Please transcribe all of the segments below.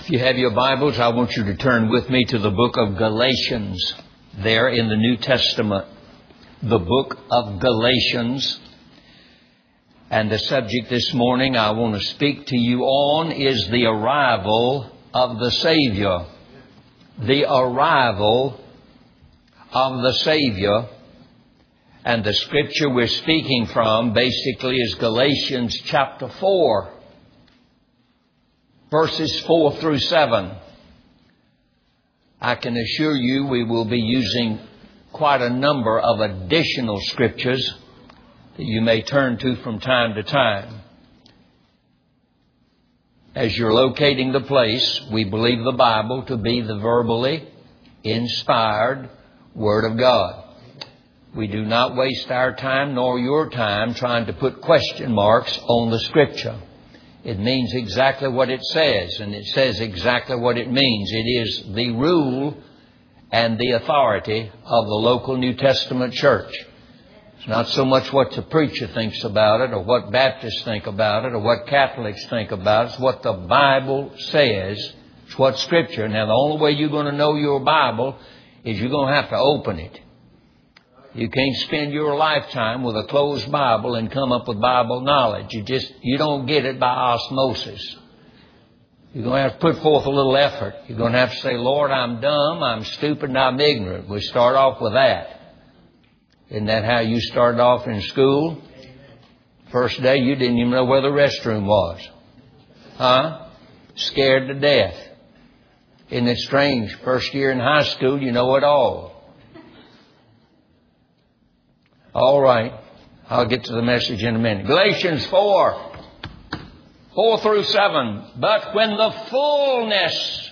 If you have your Bibles, I want you to turn with me to the book of Galatians, there in the New Testament. The book of Galatians. And the subject this morning I want to speak to you on is the arrival of the Savior. The arrival of the Savior. And the scripture we're speaking from basically is Galatians chapter 4. Verses 4 through 7. I can assure you we will be using quite a number of additional scriptures that you may turn to from time to time. As you're locating the place, we believe the Bible to be the verbally inspired Word of God. We do not waste our time nor your time trying to put question marks on the Scripture. It means exactly what it says, and it says exactly what it means. It is the rule and the authority of the local New Testament church. It's not so much what the preacher thinks about it, or what Baptists think about it, or what Catholics think about it. It's what the Bible says. It's what Scripture. Now, the only way you're going to know your Bible is you're going to have to open it. You can't spend your lifetime with a closed Bible and come up with Bible knowledge. You don't get it by osmosis. You're going to have to put forth a little effort. You're going to have to say, Lord, I'm dumb, I'm stupid, and I'm ignorant. We start off with that. Isn't that how you started off in school? First day, you didn't even know where the restroom was. Huh? Scared to death. Isn't it strange? First year in high school, you know it all. All right. I'll get to the message in a minute. Galatians 4 through 7. But when the fullness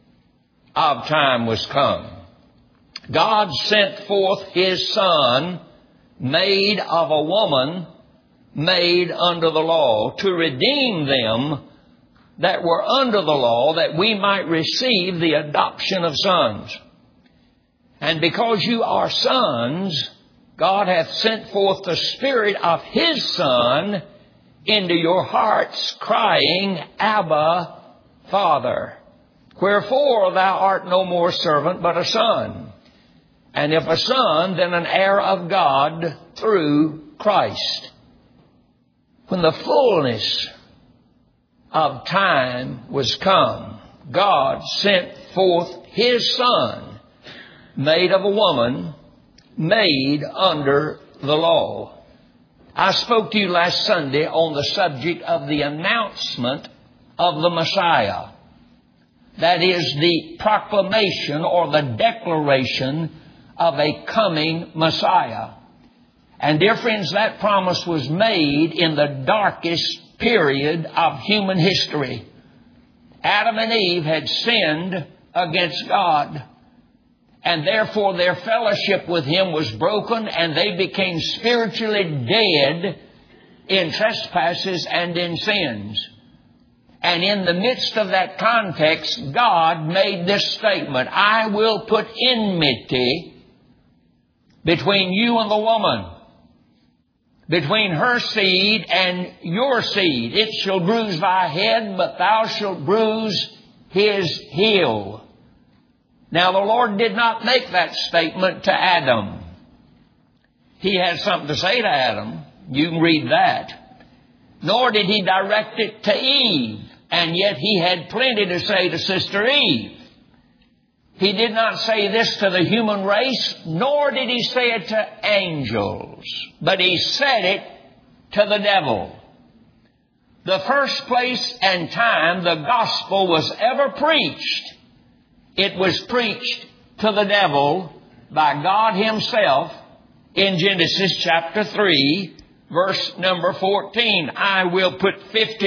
of time was come, God sent forth His Son, made of a woman, made under the law, to redeem them that were under the law, that we might receive the adoption of sons. And because you are sons, God hath sent forth the Spirit of His Son into your hearts, crying, Abba, Father. Wherefore thou art no more servant, but a son. And if a son, then an heir of God through Christ. When the fullness of time was come, God sent forth His Son, made of a woman, made under the law. I spoke to you last Sunday on the subject of the announcement of the Messiah. That is the proclamation or the declaration of a coming Messiah. And dear friends, that promise was made in the darkest period of human history. Adam and Eve had sinned against God. And therefore their fellowship with Him was broken, and they became spiritually dead in trespasses and in sins. And in the midst of that context, God made this statement, I will put enmity between you and the woman, between her seed and your seed. It shall bruise thy head, but thou shalt bruise his heel. Now, the Lord did not make that statement to Adam. He had something to say to Adam. You can read that. Nor did He direct it to Eve. And yet He had plenty to say to Sister Eve. He did not say this to the human race, nor did He say it to angels. But He said it to the devil. The first place and time the gospel was ever preached, it was preached to the devil by God Himself in Genesis chapter 3, verse number 14. I will put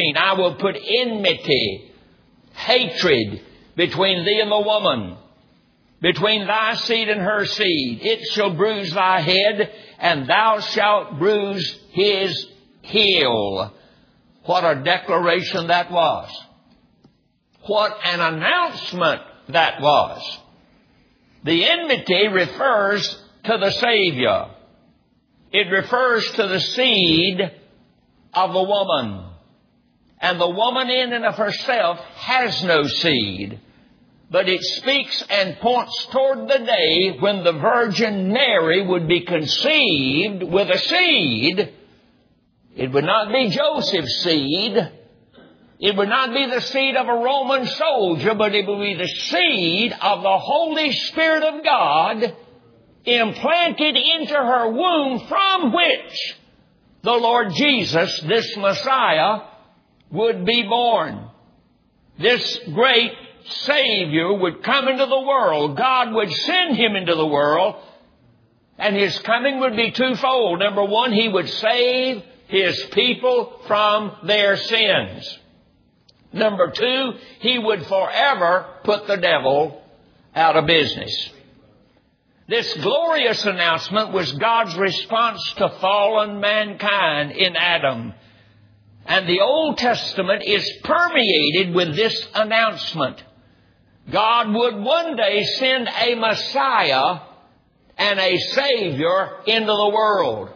enmity, hatred between thee and the woman, between thy seed and her seed. It shall bruise thy head, and thou shalt bruise his heel. What a declaration that was. What an announcement that was. The enmity refers to the Savior. It refers to the seed of the woman. And the woman in and of herself has no seed. But it speaks and points toward the day when the Virgin Mary would be conceived with a seed. It would not be Joseph's seed. It would not be the seed of a Roman soldier, but it would be the seed of the Holy Spirit of God implanted into her womb, from which the Lord Jesus, this Messiah, would be born. This great Savior would come into the world. God would send Him into the world, and His coming would be twofold. Number one, He would save His people from their sins. Number two, He would forever put the devil out of business. This glorious announcement was God's response to fallen mankind in Adam. And the Old Testament is permeated with this announcement. God would one day send a Messiah and a Savior into the world.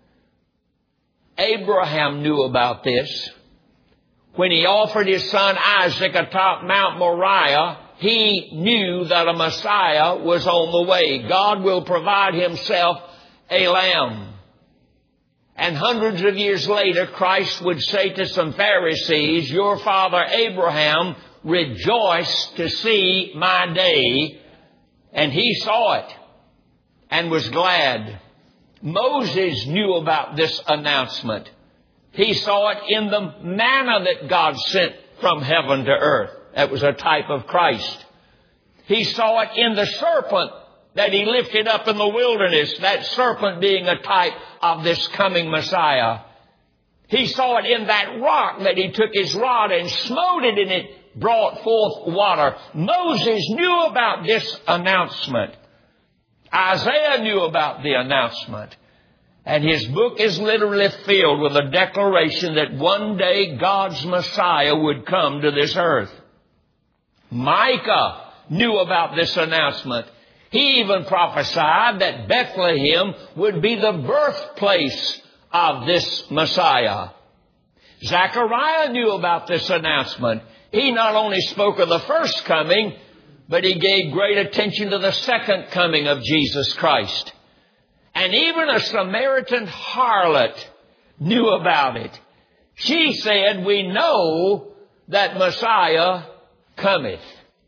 Abraham knew about this. When he offered his son Isaac atop Mount Moriah, he knew that a Messiah was on the way. God will provide Himself a lamb. And hundreds of years later, Christ would say to some Pharisees, "Your father Abraham rejoiced to see my day," and he saw it and was glad. Moses knew about this announcement. He saw it in the manna that God sent from heaven to earth. That was a type of Christ. He saw it in the serpent that He lifted up in the wilderness, that serpent being a type of this coming Messiah. He saw it in that rock that He took His rod and smote it, and it brought forth water. Moses knew about this announcement. Isaiah knew about the announcement. And his book is literally filled with a declaration that one day God's Messiah would come to this earth. Micah knew about this announcement. He even prophesied that Bethlehem would be the birthplace of this Messiah. Zechariah knew about this announcement. He not only spoke of the first coming, but he gave great attention to the second coming of Jesus Christ. And even a Samaritan harlot knew about it. She said, "We know that Messiah cometh."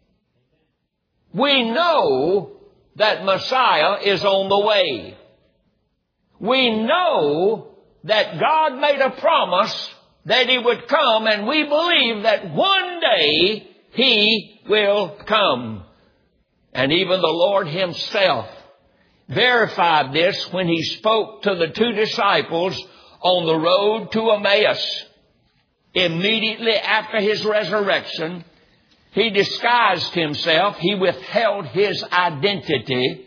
We know that Messiah is on the way. We know that God made a promise that He would come, and we believe that one day He will come. And even the Lord Himself verified this when He spoke to the two disciples on the road to Emmaus. Immediately after His resurrection, He disguised Himself. He withheld His identity.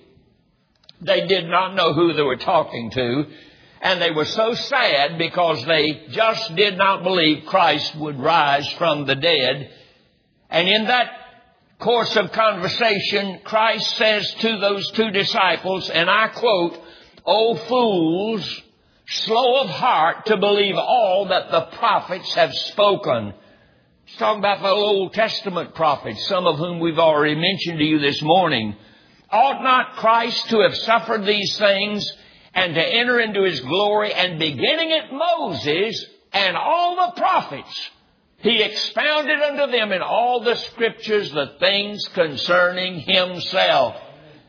They did not know who they were talking to. And they were so sad because they just did not believe Christ would rise from the dead. And in that course of conversation, Christ says to those two disciples, and I quote, "O fools, slow of heart to believe all that the prophets have spoken." He's talking about the Old Testament prophets, some of whom we've already mentioned to you this morning. Ought not Christ to have suffered these things and to enter into His glory? And beginning at Moses and all the prophets, He expounded unto them in all the Scriptures the things concerning Himself.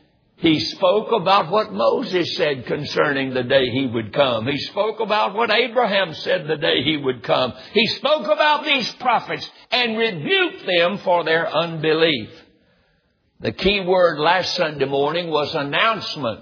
He spoke about what Moses said concerning the day He would come. He spoke about what Abraham said the day He would come. He spoke about these prophets and rebuked them for their unbelief. The key word last Sunday morning was announcement.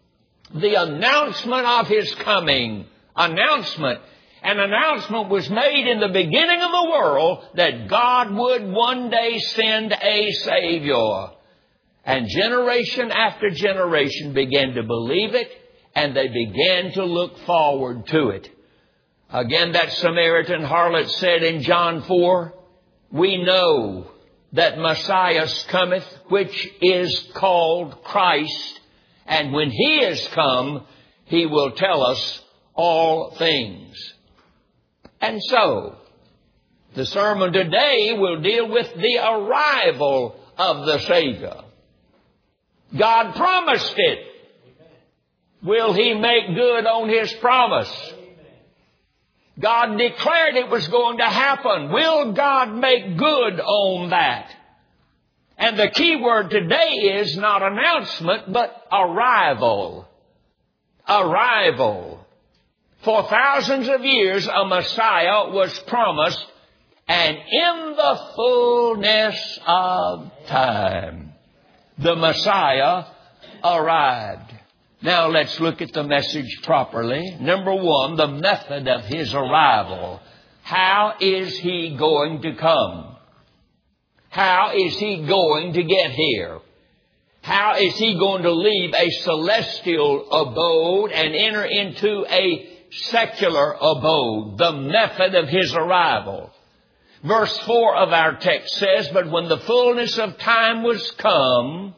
The announcement of His coming. Announcement. An announcement was made in the beginning of the world that God would one day send a Savior. And generation after generation began to believe it, and they began to look forward to it. Again, that Samaritan harlot said in John 4, "We know that Messiah cometh, which is called Christ, and when He is come, He will tell us all things." And so, The sermon today will deal with the arrival of the Savior. God promised it. Will He make good on His promise? God declared it was going to happen. Will God make good on that? And the key word today is not announcement, but arrival. Arrival. For thousands of years, a Messiah was promised, and in the fullness of time, the Messiah arrived. Now let's look at the message properly. Number one, the method of His arrival. How is He going to come? How is He going to get here? How is He going to leave a celestial abode and enter into a secular abode? The method of His arrival. Verse 4 of our text says, "But when the fullness of time was come,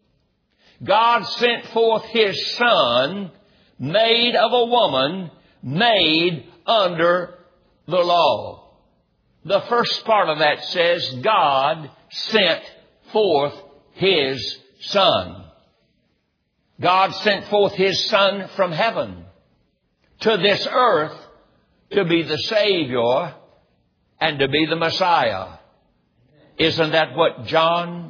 God sent forth His Son, made of a woman, made under the law." The first part of that says, God sent forth His Son. God sent forth His Son from heaven to this earth to be the Savior and to be the Messiah. Isn't that what John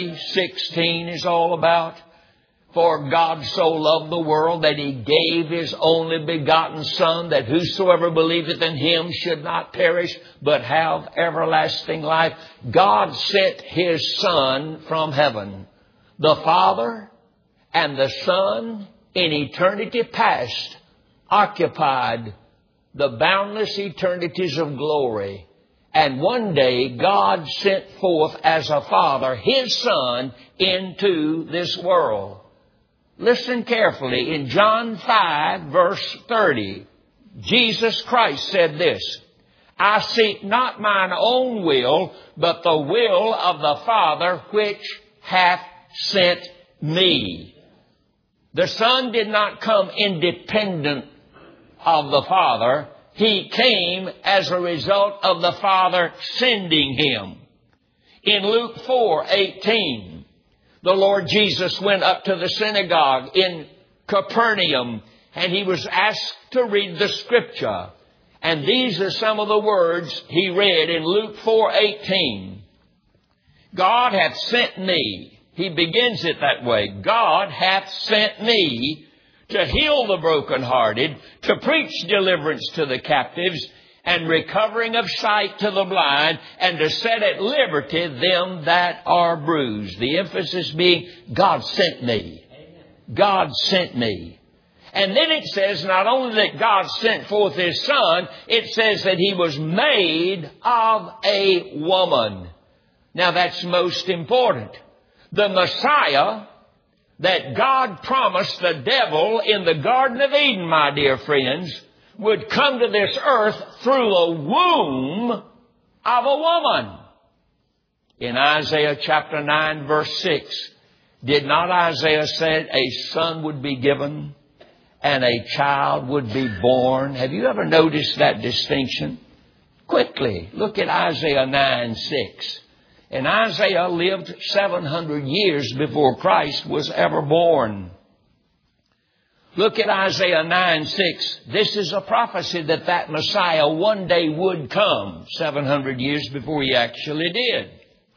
3:16 is all about? For God so loved the world that He gave His only begotten Son, that whosoever believeth in Him should not perish, but have everlasting life. God sent His Son from heaven. The Father and the Son in eternity past occupied the boundless eternities of glory. And one day God sent forth as a Father His Son into this world. Listen carefully. In John 5, verse 30, Jesus Christ said this, "I seek not mine own will, but the will of the Father which hath sent me." The Son did not come independent of the Father. He came as a result of the Father sending Him. In Luke 4:18, the Lord Jesus went up to the synagogue in Capernaum, and He was asked to read the Scripture. And these are some of the words He read in Luke 4:18. "God hath sent me." He begins it that way. "God hath sent me to heal the brokenhearted, to preach deliverance to the captives, and recovering of sight to the blind, and to set at liberty them that are bruised." The emphasis being, God sent me. God sent me. And then it says not only that God sent forth His Son, it says that He was made of a woman. Now that's most important. The Messiah that God promised the devil in the Garden of Eden, my dear friends, would come to this earth through a womb of a woman. In Isaiah chapter 9, verse 6, did not Isaiah say a son would be given and a child would be born? Have you ever noticed that distinction? Quickly, look at Isaiah 9:6. And Isaiah lived 700 years before Christ was ever born. Look at Isaiah 9:6. This is a prophecy that Messiah one day would come 700 years before He actually did.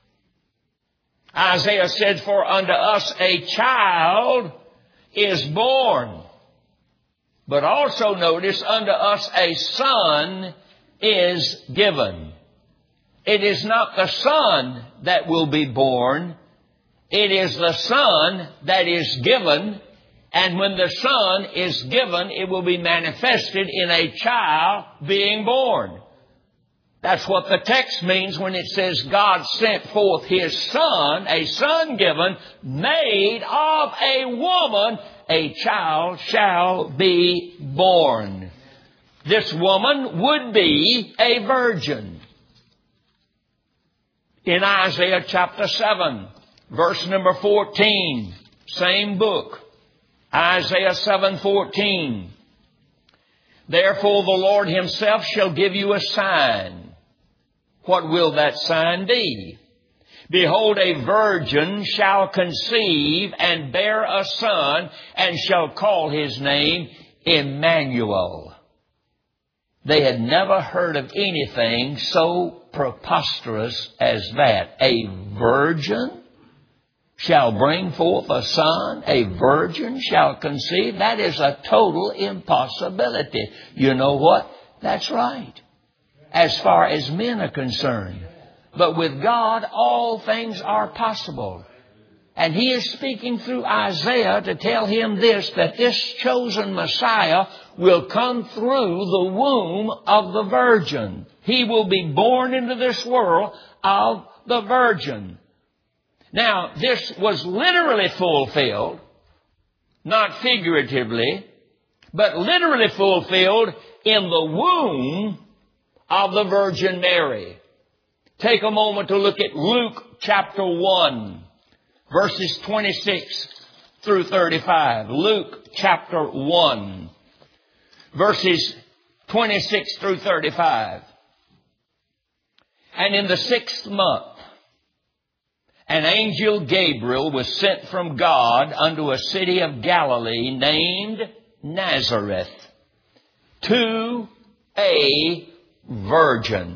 Isaiah said, "For unto us a child is born." But also notice, unto us a son is given. It is not the Son that will be born. It is the Son that is given. And when the Son is given, it will be manifested in a child being born. That's what the text means when it says God sent forth His Son, a Son given, made of a woman, a child shall be born. This woman would be a virgin. In Isaiah chapter 7, verse number 14, same book, Isaiah 7:14. "Therefore the Lord Himself shall give you a sign. What will that sign be? Behold, a virgin shall conceive and bear a son, and shall call his name Emmanuel. They had never heard of anything so preposterous as that. A virgin shall bring forth a son. A virgin shall conceive. That is a total impossibility. You know what? That's right, as far as men are concerned. But with God, all things are possible. And He is speaking through Isaiah to tell him this, that this chosen Messiah will come through the womb of the virgin. He will be born into this world of the virgin. Now, this was literally fulfilled, not figuratively, but literally fulfilled in the womb of the Virgin Mary. Take a moment to look at Luke chapter 1, verses 26 through 35. Luke chapter 1, verses 26 through 35. And in the 6th month, an angel Gabriel was sent from God unto a city of Galilee named Nazareth, to a virgin,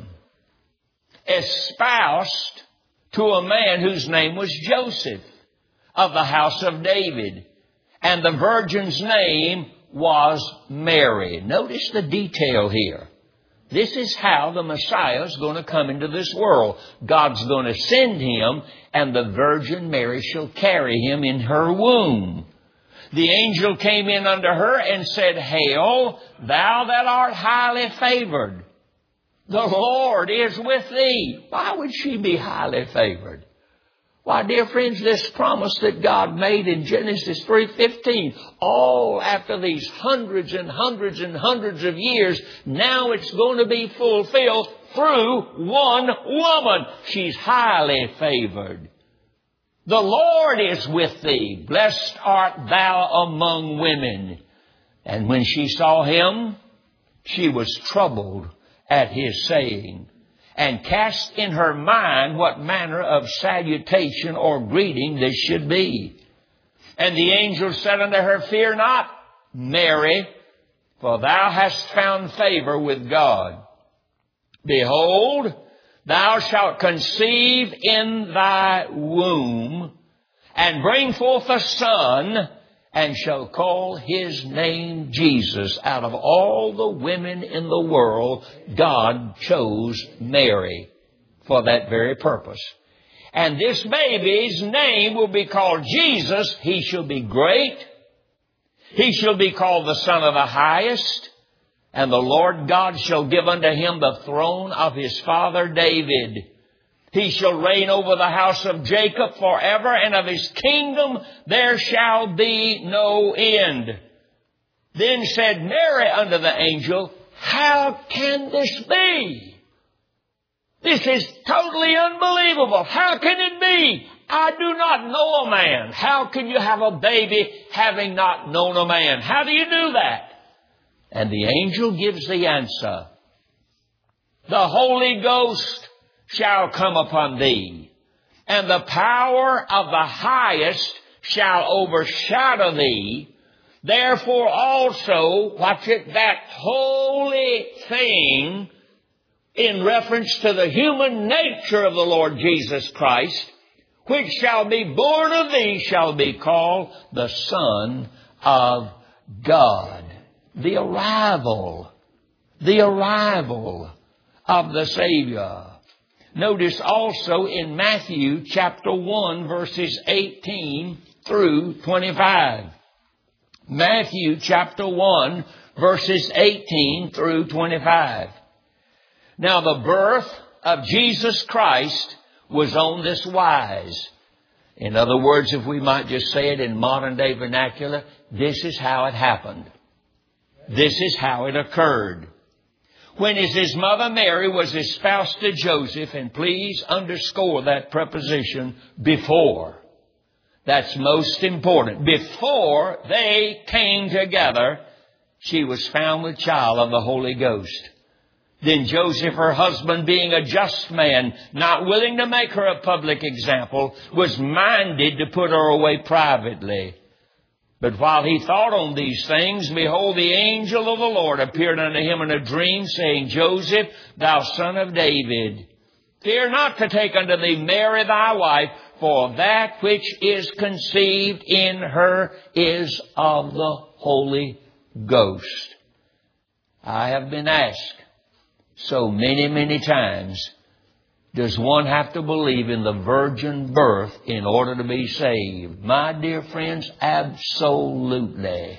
espoused to a man whose name was Joseph, of the house of David. And the virgin's name was Mary. Notice the detail here. This is how the Messiah is going to come into this world. God's going to send Him, and the Virgin Mary shall carry Him in her womb. The angel came in unto her and said, Hail, thou that art highly favored. The Lord is with thee. Why would she be highly favored? Why, dear friends, this promise that God made in Genesis 3:15, all after these hundreds and hundreds and hundreds of years, now it's going to be fulfilled through one woman. She's highly favored. The Lord is with thee. Blessed art thou among women. And when she saw Him, she was troubled at His saying, and cast in her mind what manner of salutation or greeting this should be. And the angel said unto her, Fear not, Mary, for thou hast found favor with God. Behold, thou shalt conceive in thy womb, and bring forth a son, and shall call His name Jesus. Out of all the women in the world, God chose Mary for that very purpose. And this baby's name will be called Jesus. He shall be great. He shall be called the Son of the Highest. And the Lord God shall give unto Him the throne of His father David. He shall reign over the house of Jacob forever, and of His kingdom there shall be no end. Then said Mary unto the angel, How can this be? This is totally unbelievable. How can it be? I do not know a man. How can you have a baby having not known a man? How do you do that? And the angel gives the answer. The Holy Ghost shall come upon thee, and the power of the Highest shall overshadow thee. Therefore also, watch it, that holy thing, in reference to the human nature of the Lord Jesus Christ, which shall be born of thee, shall be called the Son of God. The arrival of the Savior. Notice also in Matthew chapter 1, verses 18 through 25. Matthew chapter 1, verses 18 through 25. Now the birth of Jesus Christ was on this wise. In other words, if we might just say it in modern day vernacular, this is how it happened. This is how it occurred. When his mother Mary was espoused to Joseph, and please underscore that preposition, before. That's most important. Before they came together, she was found with child of the Holy Ghost. Then Joseph, her husband, being a just man, not willing to make her a public example, was minded to put her away privately. But while he thought on these things, behold, the angel of the Lord appeared unto him in a dream, saying, Joseph, thou son of David, fear not to take unto thee Mary thy wife, for that which is conceived in her is of the Holy Ghost. I have been asked so many times, does one have to believe in the virgin birth in order to be saved? My dear friends, absolutely.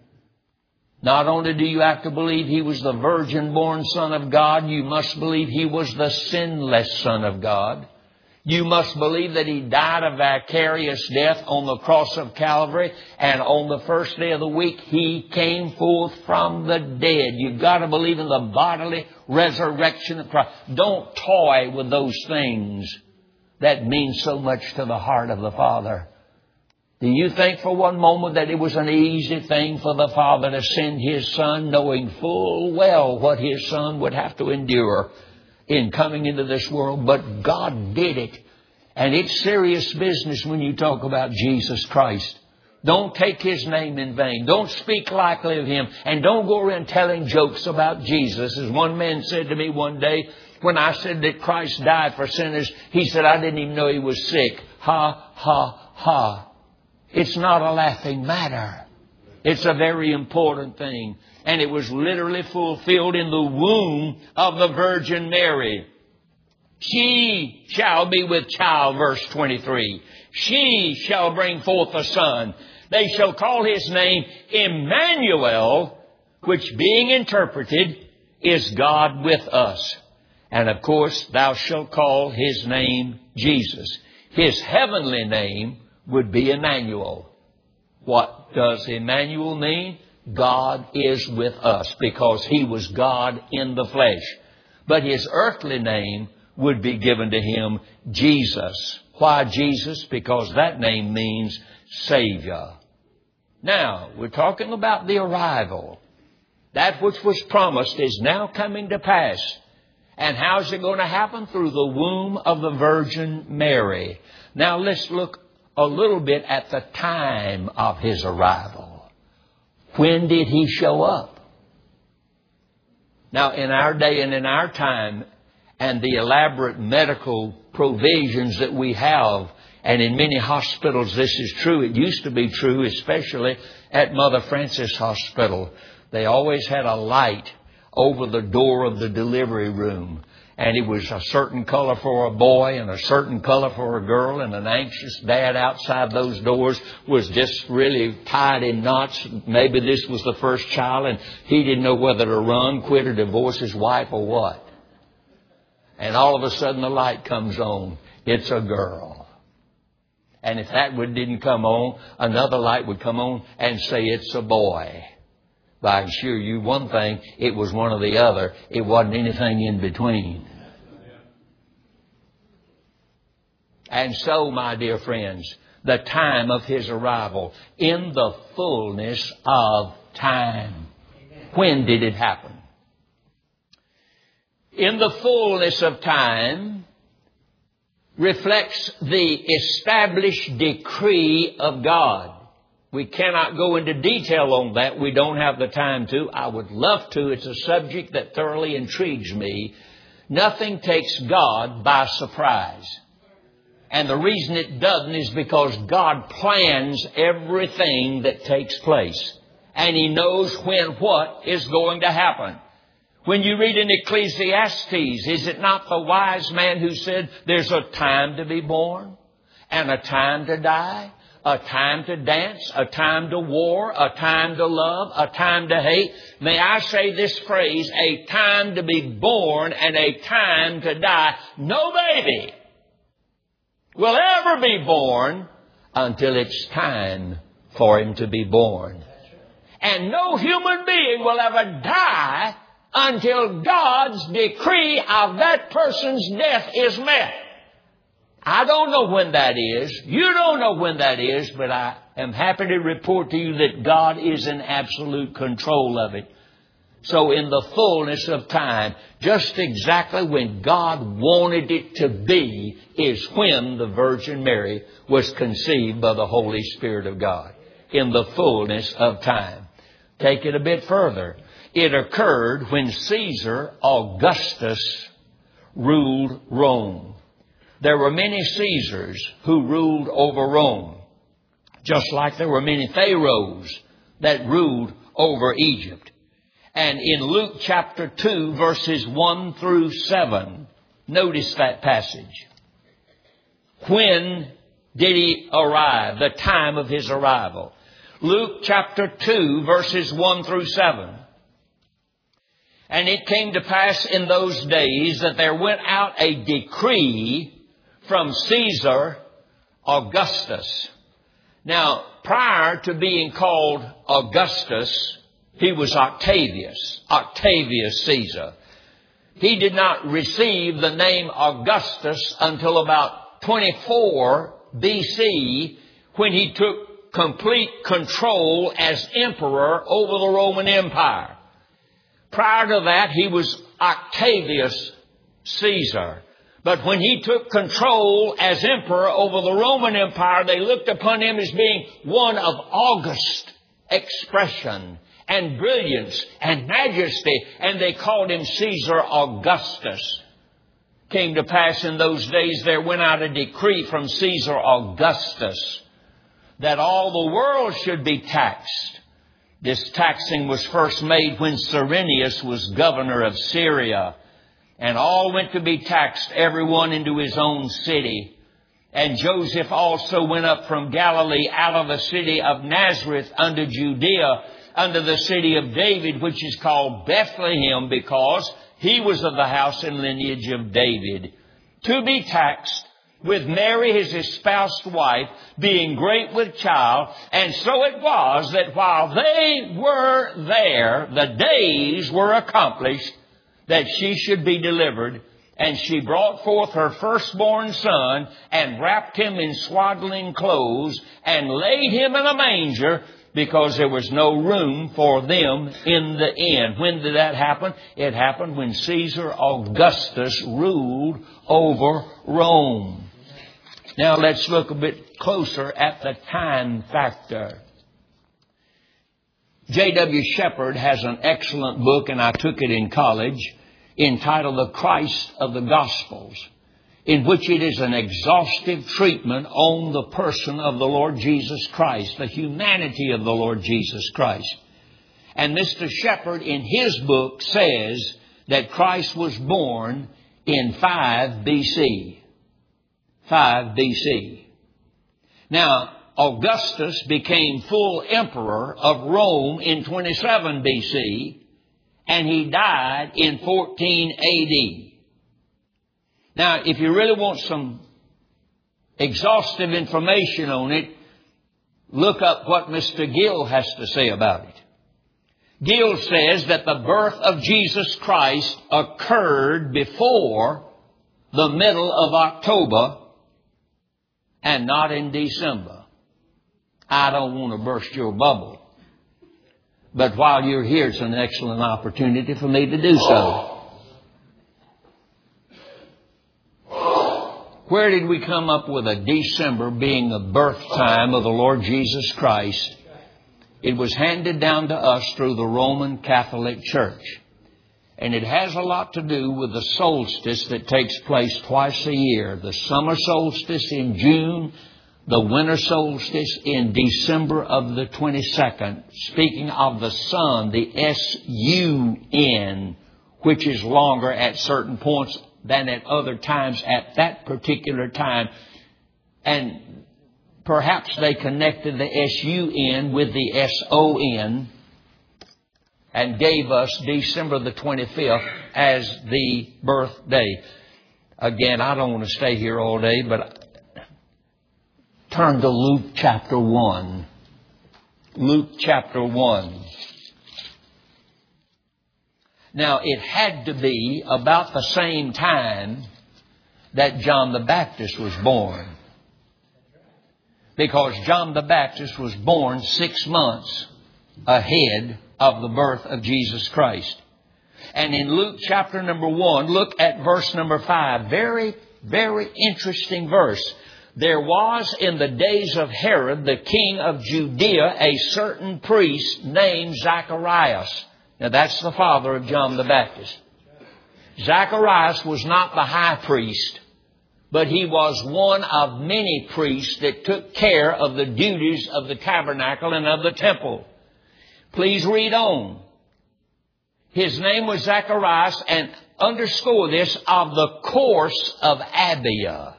Not only do you have to believe He was the virgin-born Son of God, you must believe He was the sinless Son of God. You must believe that He died a vicarious death on the cross of Calvary, and on the first day of the week He came forth from the dead. You've got to believe in the bodily resurrection of Christ. Don't toy with those things that mean so much to the heart of the Father. Do you think for one moment that it was an easy thing for the Father to send His Son, knowing full well what His Son would have to endure in coming into this world? But God did it. And it's serious business when you talk about Jesus Christ. Don't take His name in vain. Don't speak lightly of Him. And don't go around telling jokes about Jesus. As one man said to me one day, when I said that Christ died for sinners, he said, I didn't even know He was sick. Ha, ha, ha. It's not a laughing matter. It's a very important thing. And it was literally fulfilled in the womb of the Virgin Mary. She shall be with child, verse 23. She shall bring forth a son. They shall call His name Emmanuel, which being interpreted is God with us. And of course, thou shalt call His name Jesus. His heavenly name would be Emmanuel. What does Emmanuel mean? God is with us, because He was God in the flesh. But His earthly name would be given to Him Jesus. Why Jesus? Because that name means Savior. Now, we're talking about the arrival. That which was promised is now coming to pass. And how's it going to happen? Through the womb of the Virgin Mary. Now, let's look a little bit at the time of His arrival. When did He show up? Now, in our day and in our time, and the elaborate medical provisions that we have, and in many hospitals this is true. It used to be true, especially at Mother Frances Hospital. They always had a light over the door of the delivery room. And it was a certain color for a boy and a certain color for a girl. And an anxious dad outside those doors was just really tied in knots. Maybe this was the first child and he didn't know whether to run, quit, or divorce his wife or what. And all of a sudden the light comes on. It's a girl. And if that one didn't come on, another light would come on and say it's a boy. But I can assure you one thing, it was one or the other. It wasn't anything in between. And so, my dear friends, the time of His arrival, in the fullness of time. When did it happen? In the fullness of time reflects the established decree of God. We cannot go into detail on that. We don't have the time to. I would love to. It's a subject that thoroughly intrigues me. Nothing takes God by surprise. And the reason it doesn't is because God plans everything that takes place. And He knows when what is going to happen. When you read in Ecclesiastes, is it not the wise man who said there's a time to be born and a time to die? A time to dance, a time to war, a time to love, a time to hate. May I say this phrase, a time to be born and a time to die. No baby will ever be born until it's time for him to be born. And no human being will ever die until God's decree of that person's death is met. I don't know when that is. You don't know when that is, but I am happy to report to you that God is in absolute control of it. So in the fullness of time, just exactly when God wanted it to be is when the Virgin Mary was conceived by the Holy Spirit of God. In the fullness of time. Take it a bit further. It occurred when Caesar Augustus ruled Rome. There were many Caesars who ruled over Rome, just like there were many pharaohs that ruled over Egypt. And in Luke chapter 2, verses 1 through 7, notice that passage. When did he arrive? The time of his arrival. Luke chapter 2, verses 1 through 7. And it came to pass in those days that there went out a decree from Caesar Augustus. Now, prior to being called Augustus, he was Octavius Caesar. He did not receive the name Augustus until about 24 BC, when he took complete control as emperor over the Roman Empire. Prior to that, he was Octavius Caesar. But when he took control as emperor over the Roman Empire, they looked upon him as being one of august expression and brilliance and majesty, and they called him Caesar Augustus. Came to pass in those days there went out a decree from Caesar Augustus that all the world should be taxed. This taxing was first made when Cyrenius was governor of Syria, and all went to be taxed, everyone into his own city. And Joseph also went up from Galilee out of the city of Nazareth unto Judea, unto the city of David, which is called Bethlehem, because he was of the house and lineage of David, to be taxed with Mary his espoused wife, being great with child. And so it was that while they were there, the days were accomplished that she should be delivered. And she brought forth her firstborn son, and wrapped him in swaddling clothes, and laid him in a manger, because there was no room for them in the inn. When did that happen? It happened when Caesar Augustus ruled over Rome. Now let's look a bit closer at the time factor. J.W. Shepherd has an excellent book, and I took it in college, entitled The Christ of the Gospels, in which it is an exhaustive treatment on the person of the Lord Jesus Christ, the humanity of the Lord Jesus Christ. And Mr. Shepherd in his book says that Christ was born in 5 BC. 5 BC. Now, Augustus became full emperor of Rome in 27 BC, and he died in 14 AD. Now, if you really want some exhaustive information on it, look up what Mr. Gill has to say about it. Gill says that the birth of Jesus Christ occurred before the middle of October and not in December. I don't want to burst your bubble, but while you're here, it's an excellent opportunity for me to do so. Where did we come up with a December being the birth time of the Lord Jesus Christ? It was handed down to us through the Roman Catholic Church. And it has a lot to do with the solstice that takes place twice a year. The summer solstice in June, the winter solstice in December of the 22nd. Speaking of the sun, the S-U-N, which is longer at certain points than at other times at that particular time. And perhaps they connected the S-U-N with the S-O-N and gave us December the 25th as the birthday. Again, I don't want to stay here all day, but turn to Luke chapter 1. Luke chapter 1. Now, it had to be about the same time that John the Baptist was born, because John the Baptist was born 6 months ahead of the birth of Jesus Christ. And in Luke chapter number 1, look at verse number 5. Very, very interesting verse. There was in the days of Herod, the king of Judea, a certain priest named Zacharias. Now that's the father of John the Baptist. Zacharias was not the high priest, but he was one of many priests that took care of the duties of the tabernacle and of the temple. Please read on. His name was Zacharias, and underscore this, of the course of Abia.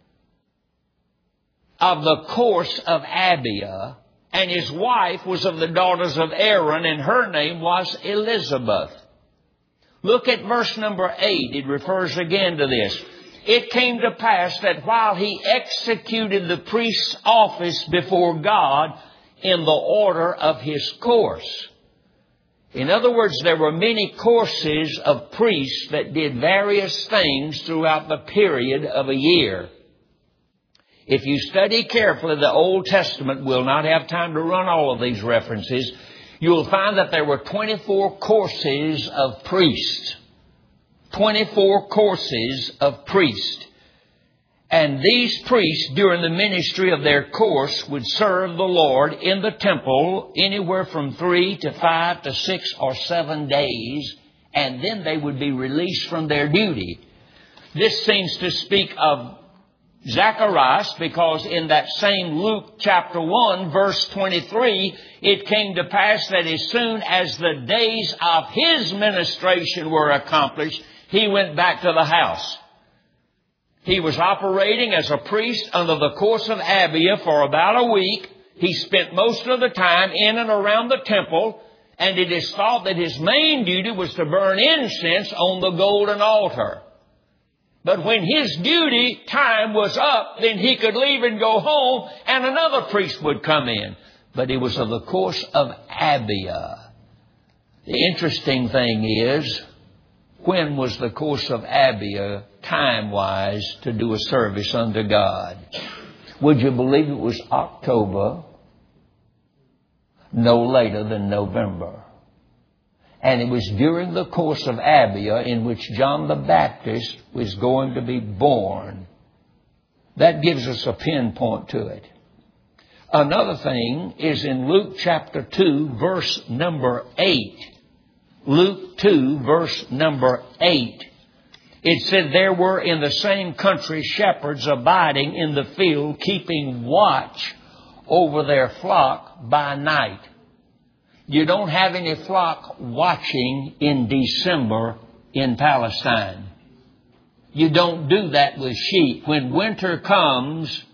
Of the course of Abia. And his wife was of the daughters of Aaron, and her name was Elizabeth. Look at verse number 8. It refers again to this. It came to pass that while he executed the priest's office before God in the order of his course. In other words, there were many courses of priests that did various things throughout the period of a year. If you study carefully the Old Testament, we'll not have time to run all of these references, you'll find that there were 24 courses of priests. 24 courses of priests. And these priests, during the ministry of their course, would serve the Lord in the temple anywhere from 3 to 5 to 6 or 7 days, and then they would be released from their duty. This seems to speak of Zacharias, because in that same Luke chapter 1, verse 23, it came to pass that as soon as the days of his ministration were accomplished, he went back to the house. He was operating as a priest under the course of Abia for about a week. He spent most of the time in and around the temple, and it is thought that his main duty was to burn incense on the golden altar. But when his duty time was up, then he could leave and go home, and another priest would come in. But it was of the course of Abia. The interesting thing is, when was the course of Abia, time-wise, to do a service unto God? Would you believe it was October? No later than November. And it was during the course of Abia in which John the Baptist was going to be born. That gives us a pinpoint to it. Another thing is in Luke chapter 2, verse number 8. Luke 2, verse number 8. It said, there were in the same country shepherds abiding in the field, keeping watch over their flock by night. You don't have any flock watching in December in Palestine. You don't do that with sheep. When winter comes,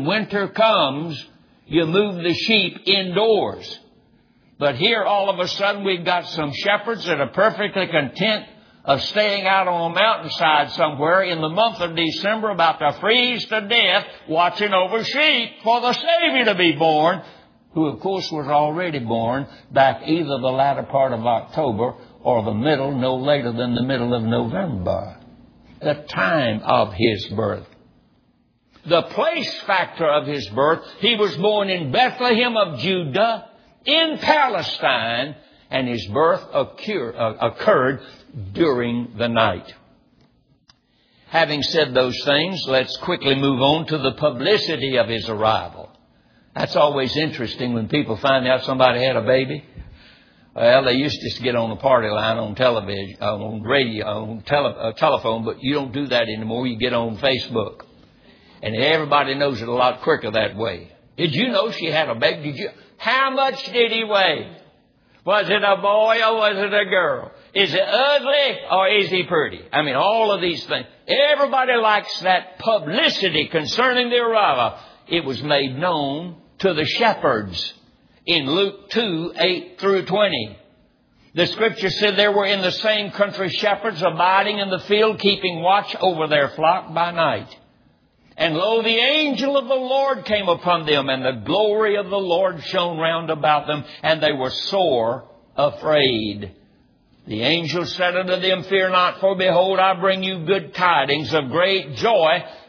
you move the sheep indoors. But here all of a sudden we've got some shepherds that are perfectly content of staying out on a mountainside somewhere in the month of December, about to freeze to death, watching over sheep for the Savior to be born, who of course was already born back either the latter part of October or the middle, no later than the middle of November. The time of his birth. The place factor of his birth, he was born in Bethlehem of Judah, in Palestine, and his birth occurred during the night. Having said those things, let's quickly move on to the publicity of his arrival. That's always interesting when people find out somebody had a baby. Well, they used to get on the party line on television, on radio, on telephone, but you don't do that anymore. You get on Facebook. And everybody knows it a lot quicker that way. Did you know she had a baby? How much did he weigh? Was it a boy or was it a girl? Is it ugly or is he pretty? I mean, all of these things. Everybody likes that publicity concerning the arrival. It was made known to the shepherds in Luke 2, 8 through 20. The scripture said there were in the same country shepherds abiding in the field, keeping watch over their flock by night. And lo, the angel of the Lord came upon them, and the glory of the Lord shone round about them, and they were sore afraid. The angel said unto them, fear not, for behold, I bring you good tidings of great joy,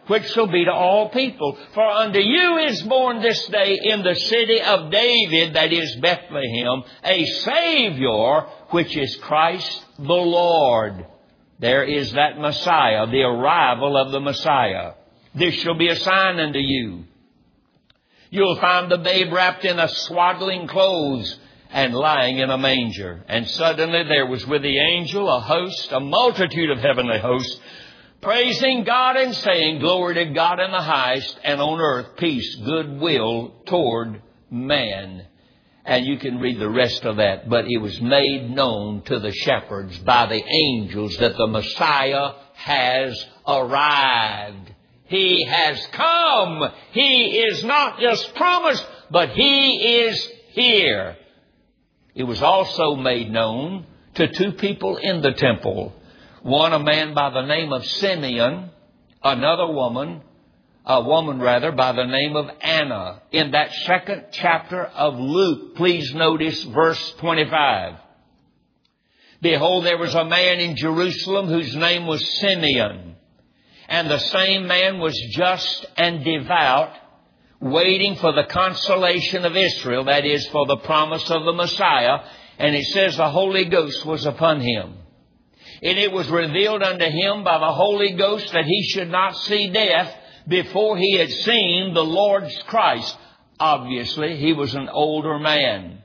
which shall be to all people. For unto you is born this day in the city of David, that is Bethlehem, a Savior, which is Christ the Lord. There is that Messiah, the arrival of the Messiah. This shall be a sign unto you. You'll find the babe wrapped in a swaddling clothes and lying in a manger. And suddenly there was with the angel a host, a multitude of heavenly hosts, praising God and saying, Glory to God in the highest, and on earth peace, goodwill toward man. And you can read the rest of that. But it was made known to the shepherds by the angels that the Messiah has arrived. He has come. He is not just promised, but He is here. It was also made known to two people in the temple. One, a man by the name of Simeon, another woman by the name of Anna. In that second chapter of Luke, please notice verse 25. Behold, there was a man in Jerusalem whose name was Simeon. And the same man was just and devout, waiting for the consolation of Israel, that is, for the promise of the Messiah. And it says the Holy Ghost was upon him. And it was revealed unto him by the Holy Ghost that he should not see death before he had seen the Lord's Christ. Obviously, he was an older man.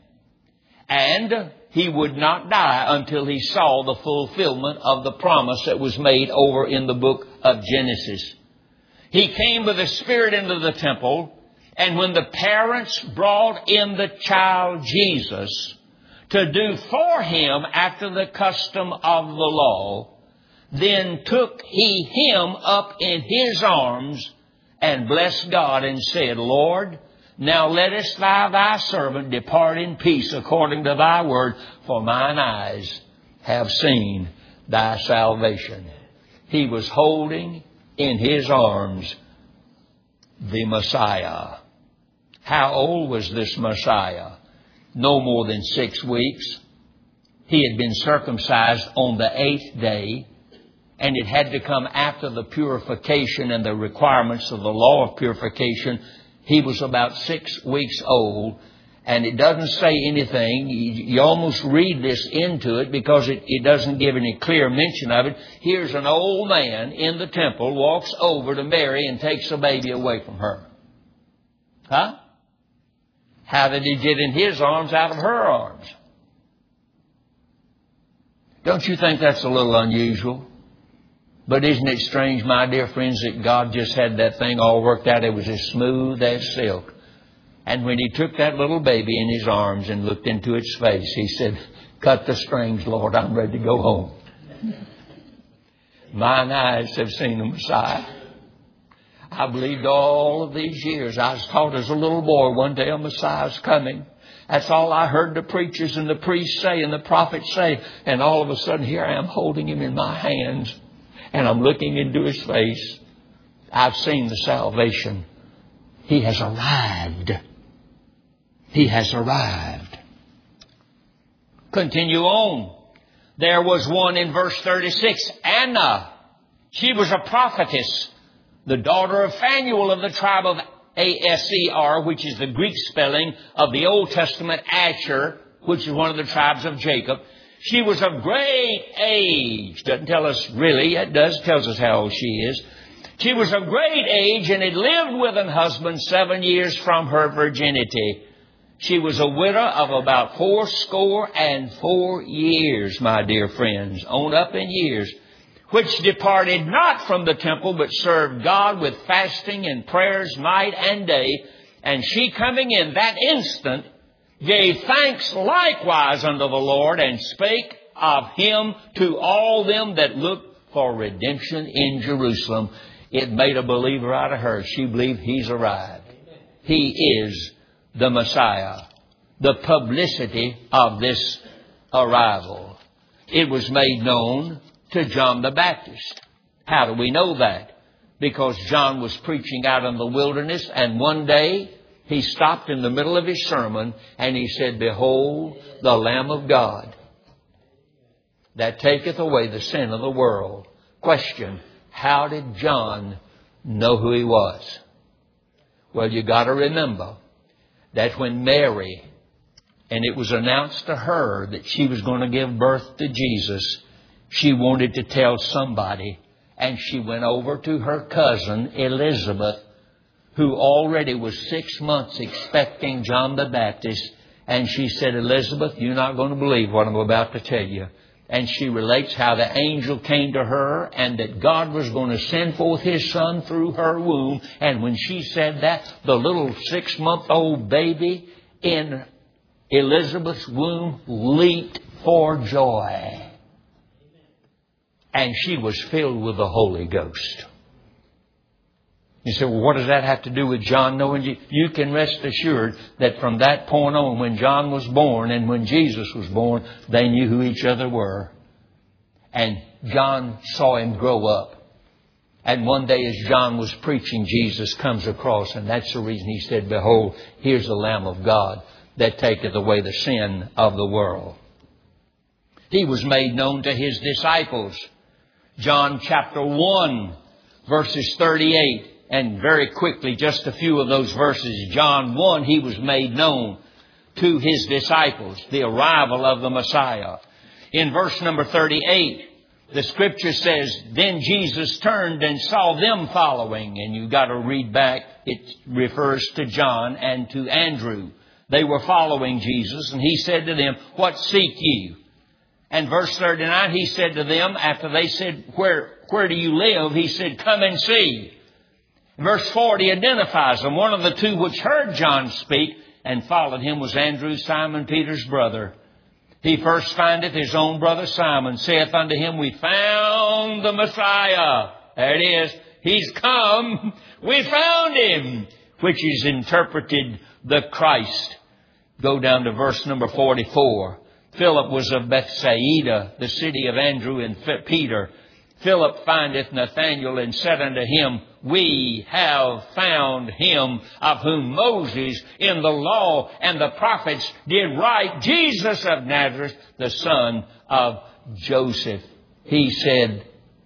And he would not die until he saw the fulfillment of the promise that was made over in the book of Genesis. He came with the Spirit into the temple, and when the parents brought in the child Jesus to do for him after the custom of the law, then took he him up in his arms and blessed God and said, Lord, now lettest thou thy servant depart in peace according to thy word, for mine eyes have seen thy salvation. He was holding in his arms the Messiah. How old was this Messiah? No more than 6 weeks. He had been circumcised on the 8th day, and it had to come after the purification and the requirements of the law of purification. He was about 6 weeks old, and it doesn't say anything. You almost read this into it because it doesn't give any clear mention of it. Here's an old man in the temple, walks over to Mary and takes the baby away from her. Huh? How did he get in his arms out of her arms? Don't you think that's a little unusual? But isn't it strange, my dear friends, that God just had that thing all worked out? It was as smooth as silk. And when He took that little baby in His arms and looked into its face, He said, cut the strings, Lord, I'm ready to go home. Mine eyes have seen the Messiah. I believed all of these years. I was taught as a little boy, one day a Messiah's coming. That's all I heard the preachers and the priests say and the prophets say. And all of a sudden, here I am holding Him in my hands. And I'm looking into His face. I've seen the salvation. He has arrived. He has arrived. Continue on. There was one in verse 36, Anna. She was a prophetess, the daughter of Phanuel of the tribe of Aser, which is the Greek spelling of the Old Testament Asher, which is one of the tribes of Jacob. She was of great age. Doesn't tell us really. It does. Tells us how old she is. She was of great age and had lived with an husband 7 years from her virginity. She was a widow of about 84 years, my dear friends, on up in years, which departed not from the temple, but served God with fasting and prayers night and day. And she coming in that instant gave thanks likewise unto the Lord, and spake of Him to all them that looked for redemption in Jerusalem. It made a believer out of her. She believed He's arrived. He is the Messiah. The publicity of this arrival. It was made known to John the Baptist. How do we know that? Because John was preaching out in the wilderness, and one day he stopped in the middle of his sermon and he said, Behold the Lamb of God that taketh away the sin of the world. Question, how did John know who He was? Well, you got to remember that when Mary, and it was announced to her that she was going to give birth to Jesus, she wanted to tell somebody. And she went over to her cousin Elizabeth, who already was 6 months expecting John the Baptist. And she said, Elizabeth, you're not going to believe what I'm about to tell you. And she relates how the angel came to her and that God was going to send forth His Son through her womb. And when she said that, the little 6-month-old baby in Elizabeth's womb leaped for joy. And she was filled with the Holy Ghost. You say, well, what does that have to do with John knowing you? You can rest assured that from that point on, when John was born and when Jesus was born, they knew who each other were. And John saw him grow up. And one day as John was preaching, Jesus comes across, and that's the reason he said, behold, here's the Lamb of God that taketh away the sin of the world. He was made known to His disciples. John chapter 1, verses 38. And very quickly, just a few of those verses. John 1, He was made known to His disciples, the arrival of the Messiah. In verse number 38, the Scripture says, then Jesus turned and saw them following. And you've got to read back. It refers to John and to Andrew. They were following Jesus, and He said to them, what seek ye? And verse 39, He said to them, after they said, where do you live? He said, come and see. Verse 40 identifies them. One of the two which heard John speak and followed Him was Andrew, Simon Peter's brother. He first findeth his own brother Simon, saith unto him, we found the Messiah. There it is. He's come. We found Him. Which is interpreted the Christ. Go down to verse number 44. Philip was of Bethsaida, the city of Andrew and Peter. Philip findeth Nathanael and said unto him, we have found Him of whom Moses in the law and the prophets did write, Jesus of Nazareth, the son of Joseph. He said,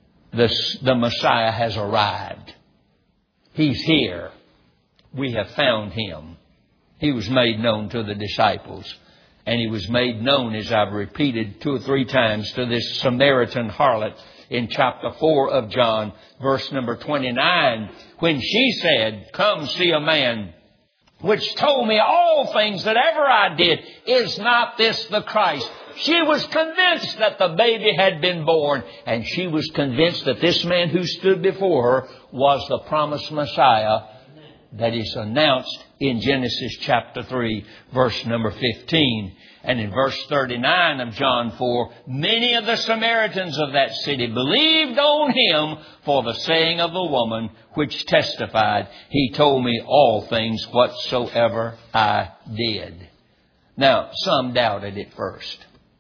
the Messiah has arrived. He's here. We have found Him. He was made known to the disciples. And He was made known, as I've repeated 2 or 3 times, to this Samaritan harlot in chapter 4 of John, verse number 29, when she said, come see a man which told me all things that ever I did. Is not this the Christ? She was convinced that the baby had been born, and she was convinced that this man who stood before her was the promised Messiah that is announced in Genesis chapter 3, verse number 15. And in verse 39 of John 4, many of the Samaritans of that city believed on Him for the saying of the woman which testified, He told me all things whatsoever I did. Now, some doubted at first.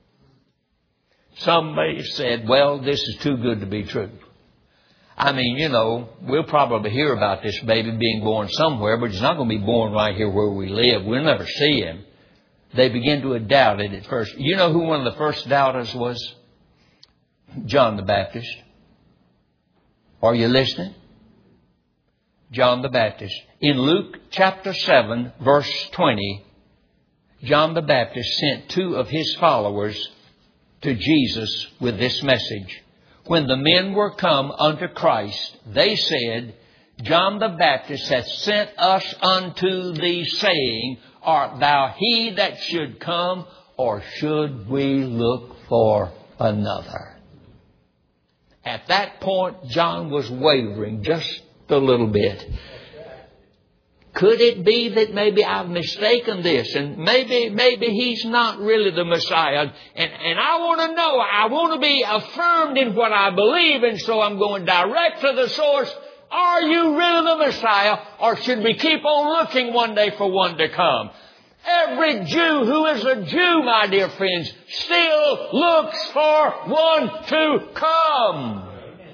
Some may have said, well, this is too good to be true. I mean, we'll probably hear about this baby being born somewhere, but He's not going to be born right here where we live. We'll never see Him. They began to doubt it at first. You know who one of the first doubters was? John the Baptist. Are you listening? John the Baptist. In Luke chapter 7, verse 20, John the Baptist sent 2 of his followers to Jesus with this message. When the men were come unto Christ, they said, John the Baptist hath sent us unto thee, saying, art thou He that should come, or should we look for another? At that point, John was wavering just a little bit. Could it be that maybe I've mistaken this, and maybe He's not really the Messiah? And I want to know, I want to be affirmed in what I believe, and so I'm going direct to the source. Are you really the Messiah, or should we keep on looking one day for one to come? Every Jew who is a Jew, my dear friends, still looks for one to come.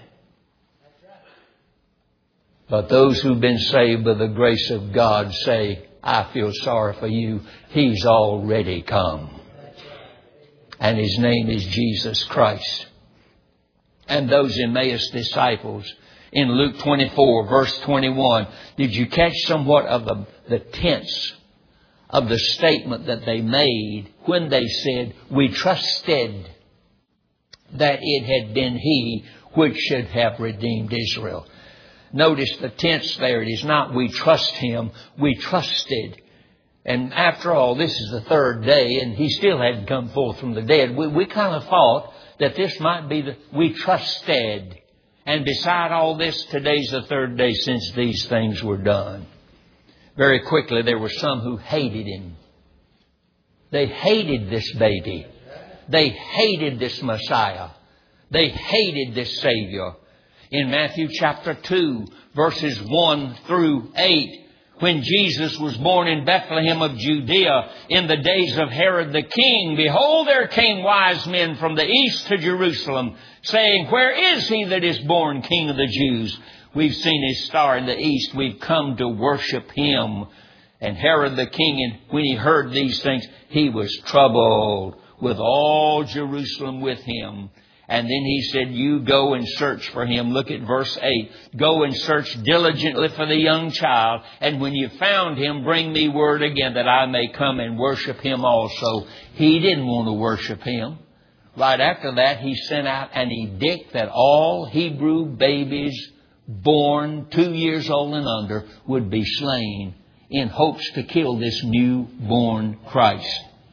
But those who've been saved by the grace of God say, I feel sorry for you. He's already come. And His name is Jesus Christ. And those Emmaus disciples, in Luke 24, verse 21. Did you catch somewhat of the tense of the statement that they made when they said, we trusted that it had been He which should have redeemed Israel? Notice the tense there. It is not we trust Him, we trusted. And after all, this is the third day and He still hadn't come forth from the dead. We kind of thought that this might be we trusted. And beside all this, today's the third day since these things were done. Very quickly, there were some who hated Him. They hated this baby. They hated this Messiah. They hated this Savior. In Matthew chapter 2, verses 1 through 8, when Jesus was born in Bethlehem of Judea in the days of Herod the king, behold, there came wise men from the east to Jerusalem, saying, where is He that is born King of the Jews? We've seen His star in the east. We've come to worship Him. And Herod the king, when he heard these things, he was troubled, with all Jerusalem with him. And then he said, you go and search for Him. Look at verse 8. Go and search diligently for the young child. And when you found Him, bring me word again that I may come and worship Him also. He didn't want to worship Him. Right after that, he sent out an edict that all Hebrew babies born 2 years old and under would be slain in hopes to kill this newborn Christ.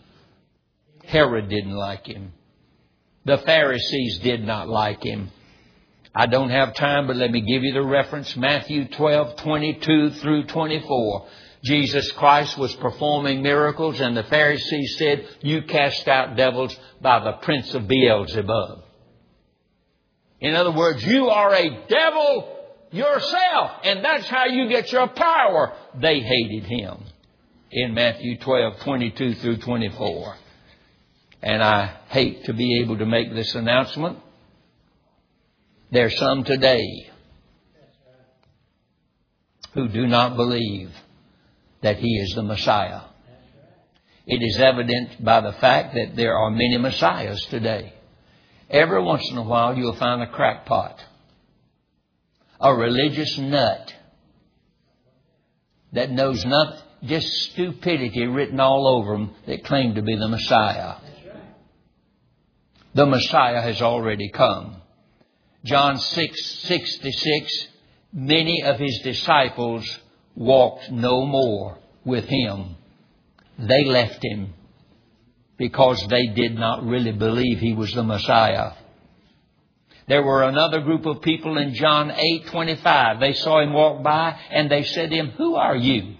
Herod didn't like Him. The Pharisees did not like Him. I don't have time, but let me give you the reference. Matthew 12:22 through 24. Jesus Christ was performing miracles, and the Pharisees said, you cast out devils by the prince of Beelzebub. In other words, you are a devil yourself, and that's how you get your power. They hated Him in Matthew 12:22 through 24. And I hate to be able to make this announcement. There's some today who do not believe that He is the Messiah. It is evident by the fact that there are many Messiahs today. Every once in a while you'll find a crackpot, a religious nut that knows nothing, just stupidity written all over them, that claim to be the Messiah. The Messiah has already come. John 6:66, many of His disciples walked no more with Him. They left Him because they did not really believe He was the Messiah. There were another group of people in John 8:25. They saw Him walk by and they said to Him, who are you?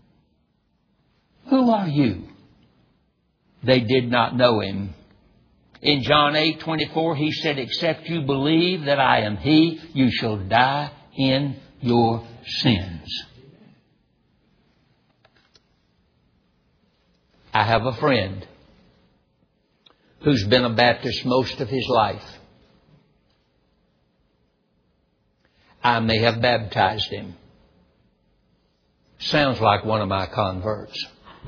Who are you? They did not know Him. In John 8:24, He said, except you believe that I am He, you shall die in your sins. I have a friend who's been a Baptist most of his life. I may have baptized him. Sounds like one of my converts.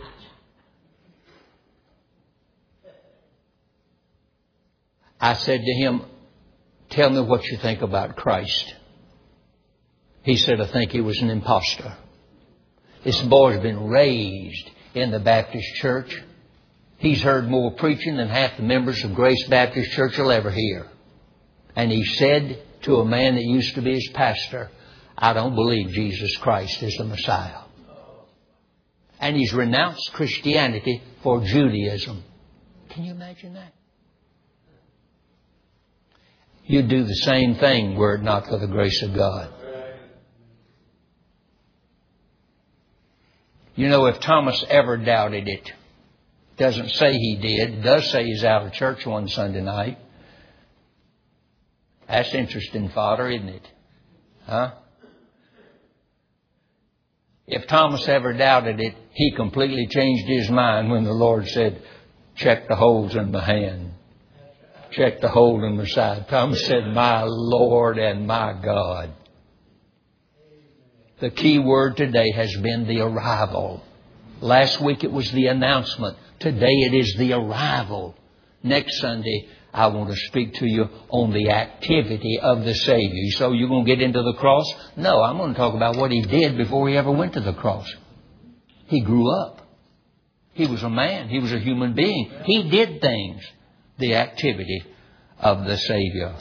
I said to him, tell me what you think about Christ. He said, I think He was an imposter. This boy's been raised in the Baptist church. He's heard more preaching than half the members of Grace Baptist Church will ever hear. And he said to a man that used to be his pastor, I don't believe Jesus Christ is the Messiah. And he's renounced Christianity for Judaism. Can you imagine that? You'd do the same thing were it not for the grace of God. You know, if Thomas ever doubted it, doesn't say he did. It does say he's out of church one Sunday night. That's interesting, Father, isn't it? Huh? If Thomas ever doubted it, he completely changed his mind when the Lord said, check the holes in my hand. Check the hole in my side. Thomas said, my Lord and my God. The key word today has been the arrival. Last week it was the announcement. Today it is the arrival. Next Sunday I want to speak to you on the activity of the Savior. So you're going to get into the cross? No, I'm going to talk about what He did before He ever went to the cross. He grew up. He was a man. He was a human being. He did things. The activity of the Savior.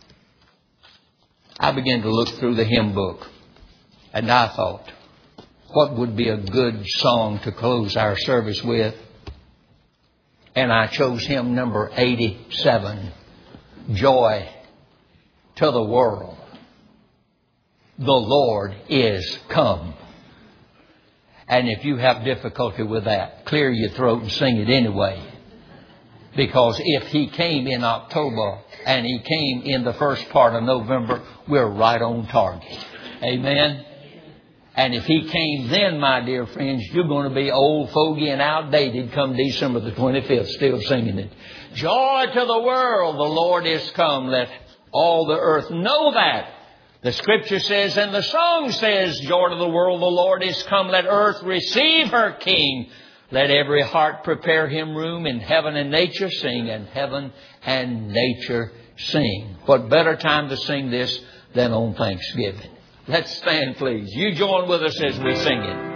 I began to look through the hymn book, and I thought, what would be a good song to close our service with? And I chose hymn number 87, Joy to the World. The Lord is come. And if you have difficulty with that, clear your throat and sing it anyway. Because if He came in October and He came in the first part of November, we're right on target. Amen? And if He came then, my dear friends, you're going to be old, fogey, and outdated come December the 25th, still singing it. Joy to the world, the Lord is come. Let all the earth know that. The Scripture says, and the song says, joy to the world, the Lord is come. Let earth receive her King. Let every heart prepare Him room. In heaven and nature sing, and heaven and nature sing. What better time to sing this than on Thanksgiving? Let's stand, please. You join with us as we sing it.